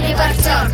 Репортер.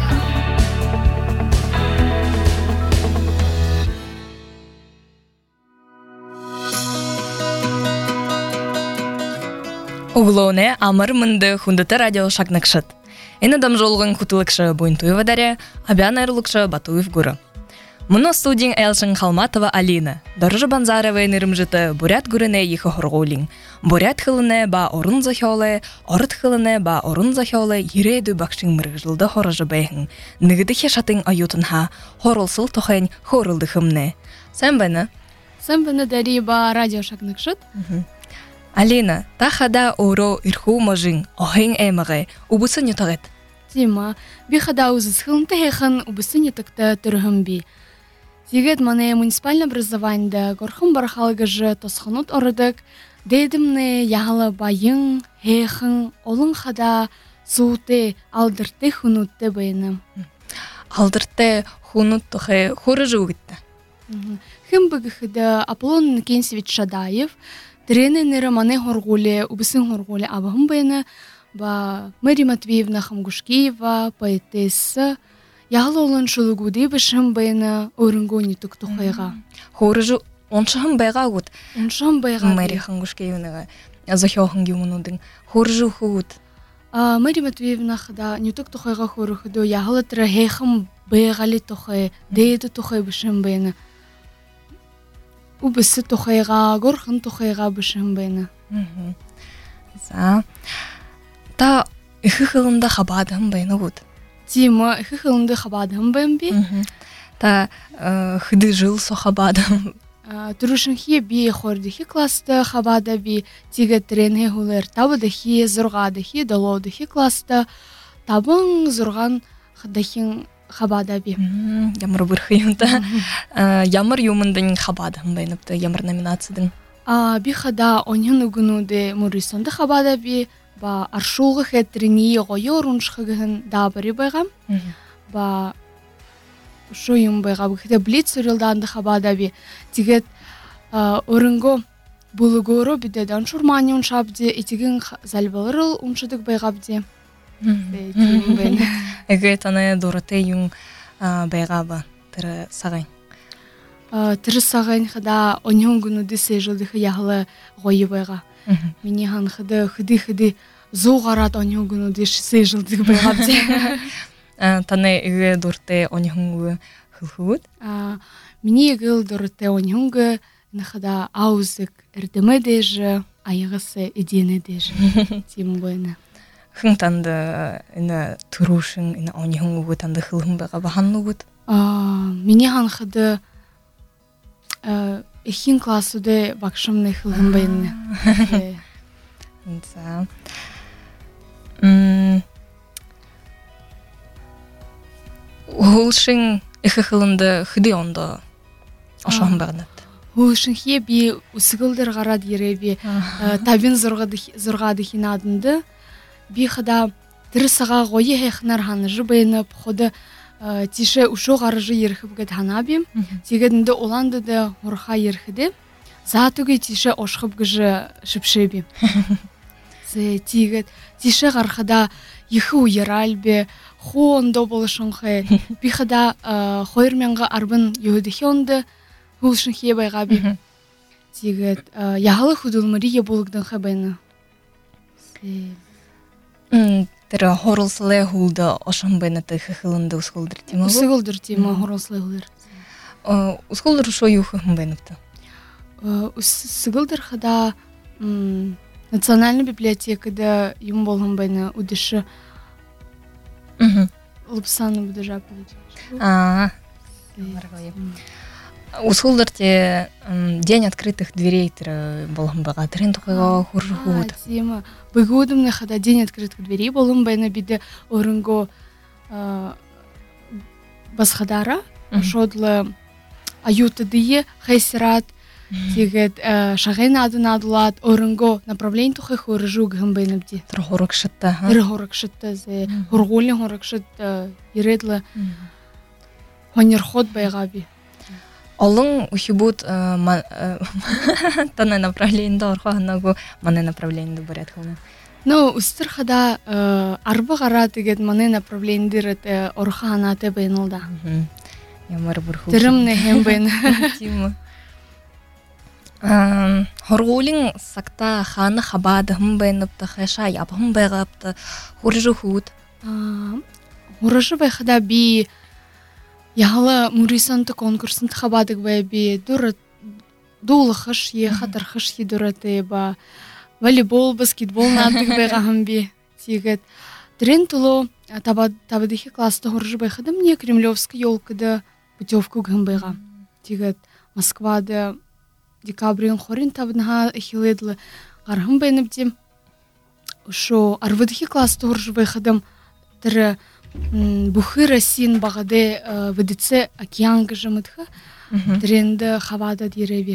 Углоне амыр мынды хундыты радио шагнакшыт. Энедам жолгын кутылыкшы Буйнтуева Дарья, абян айрылыкшы Батуев Гуры. Мұны студийн Элшин Халматова Алина. Доржы банзаровы нырымжыты бурят гүріне ехі хорғолин. Бурят хылыне ба орын захиолы, орыт хылыне ба орын захиолы ерейді бақшын мырғылды хорыжы бәйхін. Нығыды хешатын аютынха, хорылсыл тоқайн хорылды хымне. Сән бәні? Сән бәні дәрі ба радио шагнакшыт. Алина, тахада оро ирху можин, охин эмаге, убысын ютагет. Дима, би хада узыз хылынты хехан убысын ютакта түрхым би. Зигет мане муниципальное образование, горхым бархалгыжы тосханут орыдык, дедімне яғалы байын, хехан, олын хада суыты алдырты хунутты байыным. Алдырты хунуттығы хорыжы үгітті. Хым бұгыхыды Аполлон Никенсевич Шадаев, тренеры мане хоргуле, убысын хоргуле абахым байыны, ба Мария Матвеевна Хамгушкиева, поэтесса, яғалы олын шылығуды бішім байыны өрінгони тұқтықайға. Хорыжы оншығым байға ұғыт. Оншығым байға. Мария Хамгушкиевнаға захиоғын кеуінудің. Хорыжы ұғыт. Мария Матвеевна қыда не тұқтықайға хорыхыды, яғалы тұры хейхым байғалы тұқай, дейді тұқай бішім байыны. Убысы тұқайға, горхын тұқайға бішім байыны. Та үхі қылында қабадым байыны ұғыт. Дима, үхі қылында қабадым байын бі? Та хыды жыл со қабадым. Тұрышынхи би хордыхи класты қабада би, тиге тренге хулер табыдыхи, зұрғадыхи, долодыхи класты, табың зұрған қыдыхин қабада би. Ямыр бұрхы юнта. Ямыр юмындың қабадым байыныпты, ямыр номинациядың. Би қада онын үгінуді мұрисонды қабада би, ба аршулғы хетрини ғойы орыншығығын дабыры байғам. Ба шойым байға бұқыда блиц үрілданды қабада би. Тегет орынғы бұлығыры бидеді аншурмани ұншабды, етеген залбалырыл ұншыдық байғабды. Эге таны дұрыты юң байға ба, тірі сағайн. Тірі сағайн қада онын күнуді сейжілдіқі яғылы ғойы байға. Мені хан хыды зоғарат онын күнуді сейжілдіқі байғабды. Таны эге дұрыты онын хылхуд? Мені эге дұрыты онын күнуді аузық әрдімі дейжі, айығысы едені дейжі. Тем бойына. Хың танды тұрушың, онын үгі танды хылхым байға бағанны үгіт? Мені хан хыды эхин классуды бақшымны хылхым байыны. Хулшың эхі хылынды хыды онды ашуан бағынат? Хулшың хе би усығылдыр ғарад ере би табин зұрғадыхин адынды. Би қыда дұрысыға ғойы хейхнар ханыжы байынып, ходы тише ушо ғарыжы ерхіп гәд ханабим. Тегедінді оландыды орха ерхіді. Затуге тише ошқып гыжы шыпшыбим. Тегед тише ғарқыда ехі уйеральбе, хоонды болышын хай. Би қыда хойырменға арбын ехідіхе онды хулшын хе байға би. Тегед яғылы худылмыры е болығдың хай байны. Тірі хорылсылы хулды ошын байнаты хылынды ұсқылдыр тема? Ұсқылдыр тема хорылсылы хулыр. Ұсқылдыр шо юхы байныпты? Ұсқылдыр қада национальный библиотекада юм болғын байны ұдышы ұлыпсаны бұды жапылды. Ұсқылдыр те день открытых дверей болғын байға түрін тұқыға хоржы худ. Тема. Бұғудымны қада день открытых дверей болғын байны биді орынғы басқадара, шодлы аютыдые хайсират, тегет шағайн адын адылат, орынғы направлень тұқы хоржу ғын байны бді. Тұры хорық шытты? Тұры хорық шытты, хорғолын хорық шытты, ередлі хонер ход байға би. Олың ухибут тана направлениеде орханагу мане направлениеде барат хана. Ну, устер хада арба гара тегет мане направлениедерет орханате бейнолда. Ямар бурху. Тирмне хем бейн. Тима. Хоргулин сакта хана хабада хм бейнапта хаша ябхм байгапта хуржухут. Уражы байхада би яла мурисанты конкурсынты хабадык бай би дулыхыш е хатархыш е дураты ба волейбол, баскетбол надык байга хам би тигет. Трен тулу табадыхи класста уражы байхада мне Кремлевский ёлкада путевку гам байга. Тигет Москвада декабрин хорин табынха хиледлы гархым байнып дем. Шо арвадыхи класста уражы байхадам тірі бұхы Россин бағады выдыце океанға жымытхы тренді хавада дереве.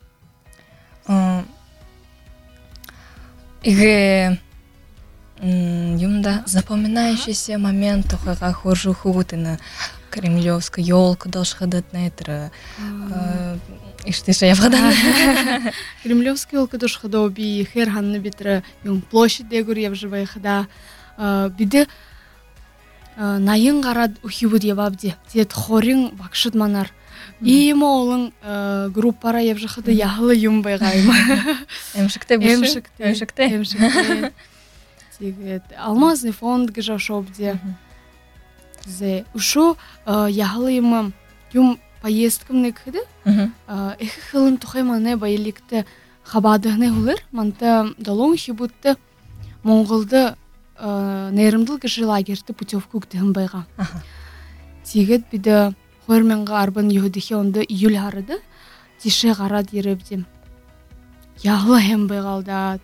Иге юмда запоминающийся момент тухага хоржу хутына Кремлевская ёлка дошхадат нетра. Иштиша явгадан. Кремлевская ёлка дошхадо би херханны битра юм площадь дегур явжывай хада биде найын гарад ухибуд ябабди дед хорин бакшыд манар. Има олың группара явжахады яхлы юм байгайма. Эмшикте. Тигет алмазный фонд гжашобди. Зе ушу яхлы юм поездкамны кыды. Эхи хылын тухайманы байликте хабадыгны хулыр. Манта долон хибутты Монголды нейрымдыл кіші лагерді путевку күтігін байға. Тегет біді қойырменға арбын ехудихе онды июль арыды. Тише ғарад еребдем. Яғлы хем байғалда.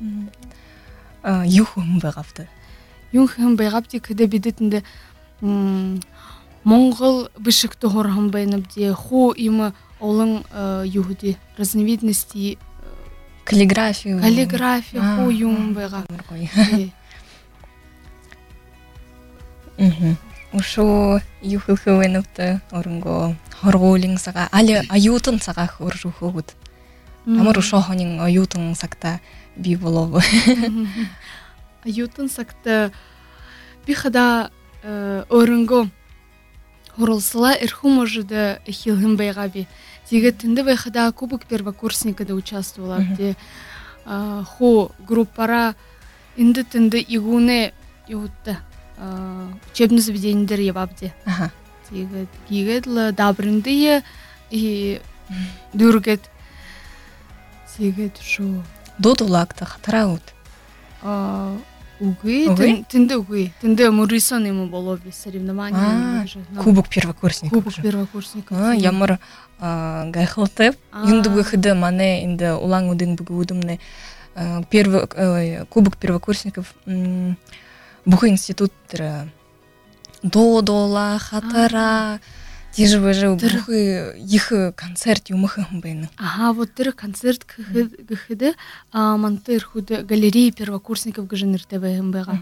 Юху хем байғапты. Юх хем байғапты күді біді түнді Моңғол бішікті ғор хем байныбде. Ху имы олың юхуди разновидности каллиграфия ху юм байға. Ушу юхылхывенапты орынго хоргулин сага али аютын сага хоржухут. Амар ушохонин аютын сакта би болобу. Аютын сакта би хада орынго хорулсыла эрху можыды хилхым байга би. Тегет тынды бай хада кубок первокурсникада участвовала. Ху группара инды тынды игуне ютты. Учебный заведениедер ебабди. Тигет дабрындые и дургет. Тигет шо. Додулакта хатраут. Угы, тынды угы. Тынды Мурисон ему болоби соревнования. Кубок первокурсников. Кубок первокурсников. Ямар гайхылтып. Юнды выходы мане инды улан удын бугудумны. Кубок первокурсников. Бухы институт додола, хатара, тижевы бухы их концерт юмыхы хмбейны. Вот тыры концерт гыхыды, мантыр худы галереи первокурсников гыжыныртебе хмбейга.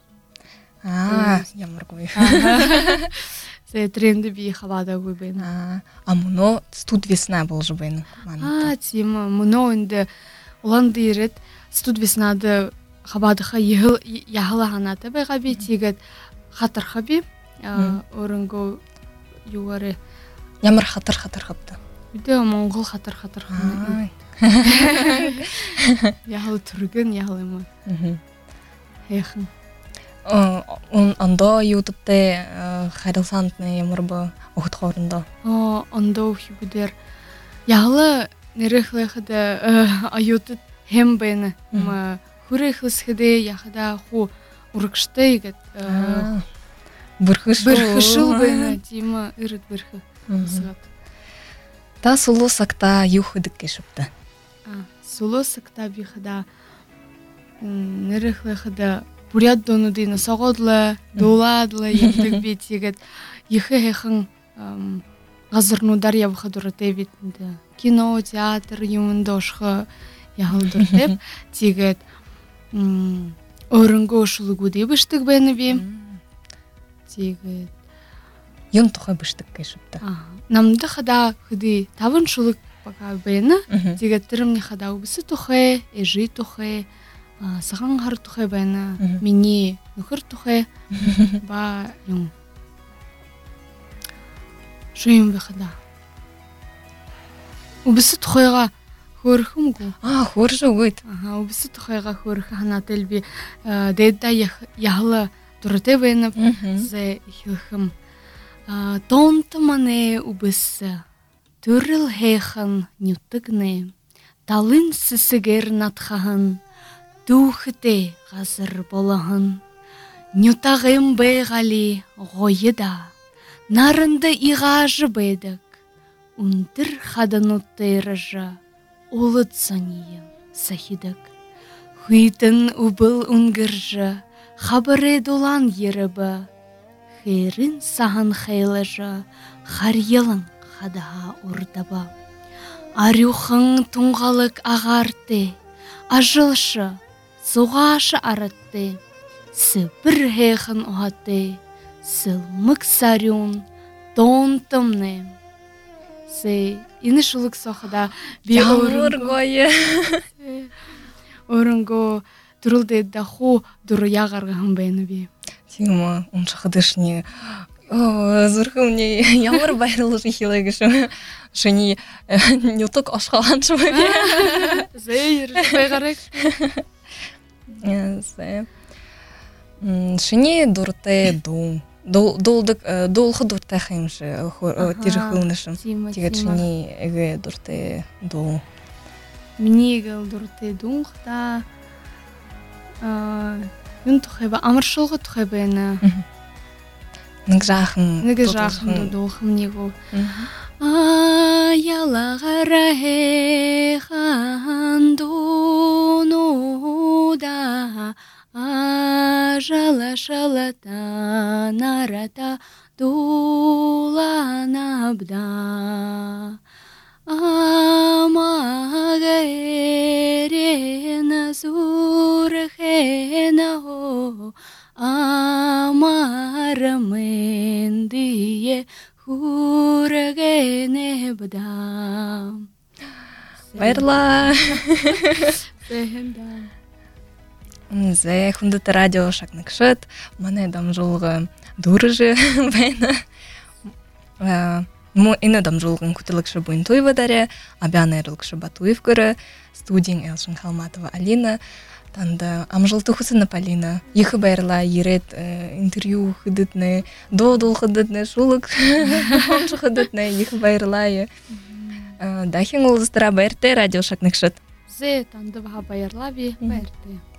Ямар гой. Це тренды би хавада гойбейны. Муно студ весна бол жыбейны. Тима, муно инде уланды ирет студ веснады хабадыха яхла ханаты байга би тигет хатар хаби орынго югары. Ямар хатар хапты. Биде Моңгол хатар ханы. Яхлы түрген яхлымы. Эхин. Ондо ютубте хайрылсантны ямар ба ухут хорында. Ондо ухибудер. Яхлы нерехлехде аютут хем бейны. Хурехлысхеде яхада ху урыкшты егет. Бырхышыл бейны тима ирыт бырхы. Та сулу сакта юхыдык кешіпті. Сулу сакта бихада нерехлехде бурят донудыны соғодлы, доладлы ектік бет егет. Ехы хехын ғазырнудар ябыхы дұрыты бетінді. Кино, театр, юмындошқы яғылдыртып тегет. Орынго ошылы гуды быштык бәні бе. Тегет. Йон тухай быштык кайшыпты. Намды хада хыды тавын шулык пока бэйна. Тигеттерим не хада убысы тухай, эжи тухай, саган хар тухай бэйна. Мини нухыр тухай. Ба юм. Шуим бэхада. Убысы тухайга хөрхüm гу. Хөржө гойт. Убысы тухайга хөрхө ханател би дэдда яхла дурте бэйна зе хилхым. Тонтамане убысы, түріл хейхан нютыгне, талын сісігер натхағын, духыте ғазыр болағын. Нютағым бейғали ғойыда, нарынды иғажы бейдік, үндір хадан ұттайрыжы, олыд саниын сахидік. Хуйтын убыл үнгіржі, хабыры долан ерібі, Хейрин сахан хейлыжы, хар елің хадаға ұрдаба. Арюхың тұңғалық ағарты, ажылшы, соғашы аратты, сыбір хейхын ұхаты, сылмық сарюн, тонтымны. Сей, ині шулық соқыда бе Ямургойы. Орынго дұрылды даху дұры яғарғығын бәйіні бе. Тима, он шахадышни. Зурхым не ямар байрылышы хилайгышы. Шыни нютук ашқаланшы бәбе. Зейр, байғарек. Шыни дұрты ду. Долхы дұрты қаймшы. Тежі қылынышым. Тегет шыни әге дұрты ду. Мені егіл дұрты дұңқта. Мен тухайба, амыршылғы тухайба ені. Ныг жақын. Нығы жақын дұлқым негу. Аялағара хейхан дұнуда, ажала шалата нарата дуланабда. Амага эрена зурхена хо, амарамен дие хургене бдам. Байрла. Сехенда. Зе хундыты радио шакныкшыт. Мане дам жолғы дурыжы бәйна. Ины дам жолғын күтілікші бұйын тойвадаре, абян айрылықшы Батуев көрі, студиян Элшин Халматова Алина, танда амжылты хусына Полина. Ехы байрла ерет интервью хыдытны, додол хыдытны, шулық оншы хыдытны, ехы байрла. Дахин олыстыра байрты радио шакныкшыт. Зе танды баға байырла бе байырты.